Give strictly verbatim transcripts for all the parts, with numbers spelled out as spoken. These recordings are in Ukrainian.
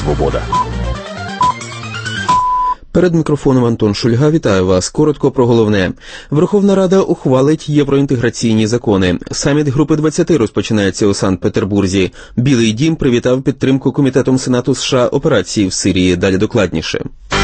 Свобода. Перед мікрофоном Антон Шульга. Вітаю вас. Коротко про головне. Верховна Рада ухвалить євроінтеграційні закони. Саміт Групи двадцяти розпочинається у Санкт-Петербурзі. Білий дім привітав підтримку Комітетом Сенату США операції в Сирії. Далі докладніше.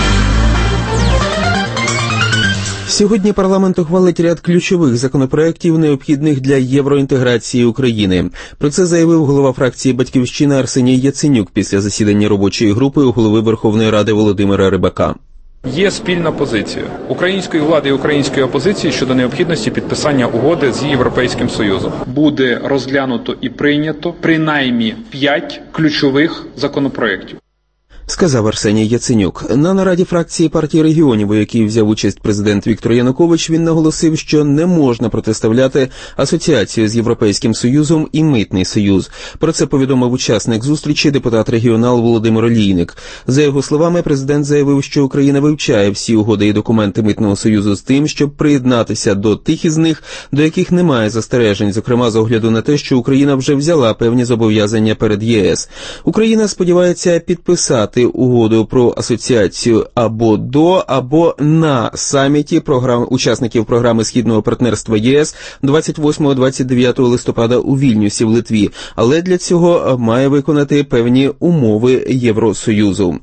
Сьогодні парламент ухвалить ряд ключових законопроєктів, необхідних для євроінтеграції України. Про це заявив голова фракції «Батьківщина» Арсеній Яценюк після засідання робочої групи у голови Верховної Ради Володимира Рибака. Є спільна позиція української влади і української опозиції щодо необхідності підписання угоди з Європейським Союзом. Буде розглянуто і прийнято принаймні п'ять ключових законопроєктів. Сказав Арсеній Яценюк. На нараді фракції партії регіонів, у якій взяв участь президент Віктор Янукович, він наголосив, що не можна протиставляти асоціацію з Європейським Союзом і Митний Союз. Про це повідомив учасник зустрічі депутат-регіонал Володимир Олійник. За його словами, президент заявив, що Україна вивчає всі угоди і документи Митного Союзу з тим, щоб приєднатися до тих із них, до яких немає застережень, зокрема з огляду на те, що Україна вже взяла певні зобов'язання перед ЄС. Україна сподівається підписати угоду про асоціацію або до, або на саміті програм учасників програми Східного партнерства ЄС двадцять восьмого - двадцять дев'ятого листопада у Вільнюсі в Литві, але для цього має виконати певні умови Євросоюзу.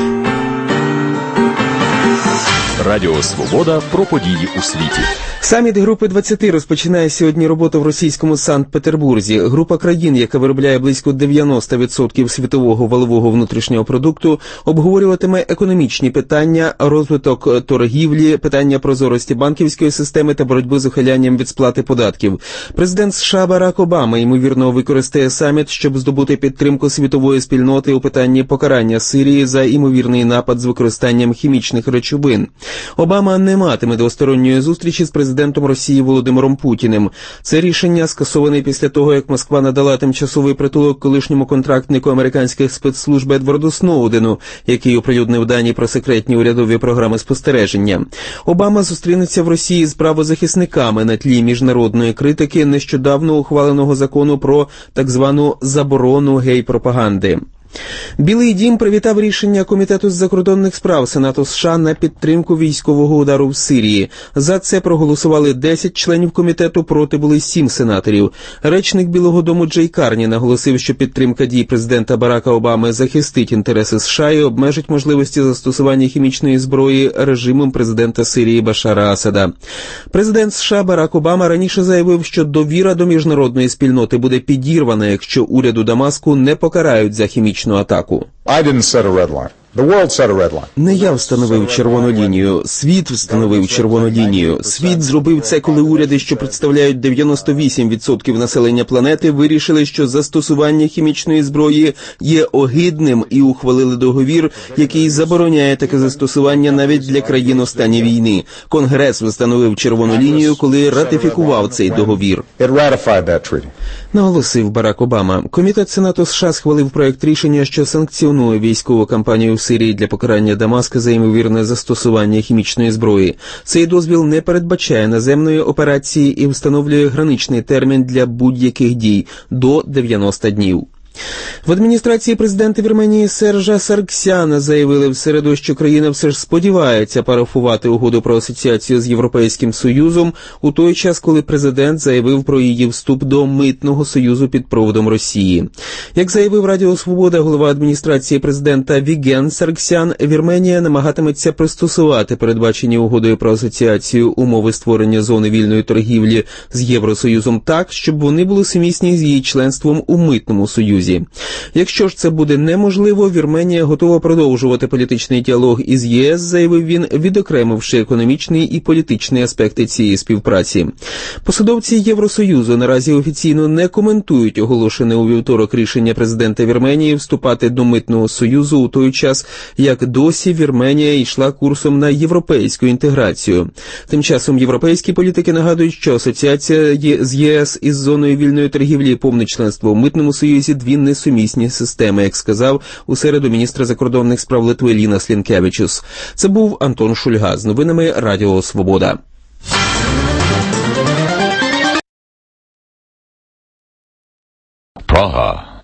Радіо Свобода про події у світі. Саміт Групи двадцяти розпочинає сьогодні роботу в російському Санкт-Петербурзі. Група країн, яка виробляє близько дев'яносто відсотків світового валового внутрішнього продукту, обговорюватиме економічні питання, розвиток торгівлі, питання прозорості банківської системи та боротьби з ухилянням від сплати податків. Президент США Барак Обама, ймовірно, використає саміт, щоб здобути підтримку світової спільноти у питанні покарання Сирії за ймовірний напад з використанням хімічних речовин. Обама не матиме двосторонньої зустрічі з президентом президентом Росії Володимиром Путіним. Це рішення скасоване після того, як Москва надала тимчасовий притулок колишньому контрактнику американських спецслужб Едварду Сноудену, який оприлюднив дані про секретні урядові програми спостереження. Обама зустрінеться в Росії з правозахисниками на тлі міжнародної критики нещодавно ухваленого закону про так звану заборону гей-пропаганди. Білий дім привітав рішення Комітету з закордонних справ Сенату США на підтримку військового удару в Сирії. За це проголосували десять членів комітету, проти були сім сенаторів. Речник Білого дому Джей Карні наголосив, що підтримка дій президента Барака Обами захистить інтереси США і обмежить можливості застосування хімічної зброї режимом президента Сирії Башара Асада. Президент США Барак Обама раніше заявив, що довіра до міжнародної спільноти буде підірвана, якщо уряду Дамаску не покарають за хімічну атаку. Не я встановив червону лінію, світ встановив червону лінію. Світ зробив це, коли уряди, що представляють дев'яносто вісім відсотків населення планети, вирішили, що застосування хімічної зброї є огидним і ухвалили договір, який забороняє таке застосування навіть для країн у стані війни. Конгрес встановив червону лінію, коли ратифікував цей договір. Наголосив Барак Обама. Комітет Сенату США схвалив проект рішення, що санкціонує військову кампанію в Сирії для покарання Дамаска за ймовірне застосування хімічної зброї. Цей дозвіл не передбачає наземної операції і встановлює граничний термін для будь-яких дій – до дев'яноста днів. В адміністрації президента Вірменії Сержа Саргсяна заявили в середу, що країна все ж сподівається парафувати угоду про асоціацію з Європейським Союзом у той час, коли президент заявив про її вступ до Митного Союзу під проводом Росії. Як заявив Радіо Свобода, голова адміністрації президента Віген Саргсян, Вірменія намагатиметься пристосувати передбачені угодою про асоціацію умови створення зони вільної торгівлі з Євросоюзом так, щоб вони були сумісні з її членством у Митному Союзі. Якщо ж це буде неможливо, Вірменія готова продовжувати політичний діалог із ЄС, заявив він, відокремивши економічний і політичний аспекти цієї співпраці. Посадовці Євросоюзу наразі офіційно не коментують оголошене у вівторок рішення президента Вірменії вступати до Митного Союзу у той час, як досі Вірменія йшла курсом на європейську інтеграцію. Тим часом європейські політики нагадують, що асоціація з ЄС із зоною вільної торгівлі і повне членство у Митному Союзі – дві несумісні системи, як сказав у середу міністр закордонних справ Литви Лінас Лінкевичус. Це був Антон Шульга з новинами Радіо Свобода. Praha.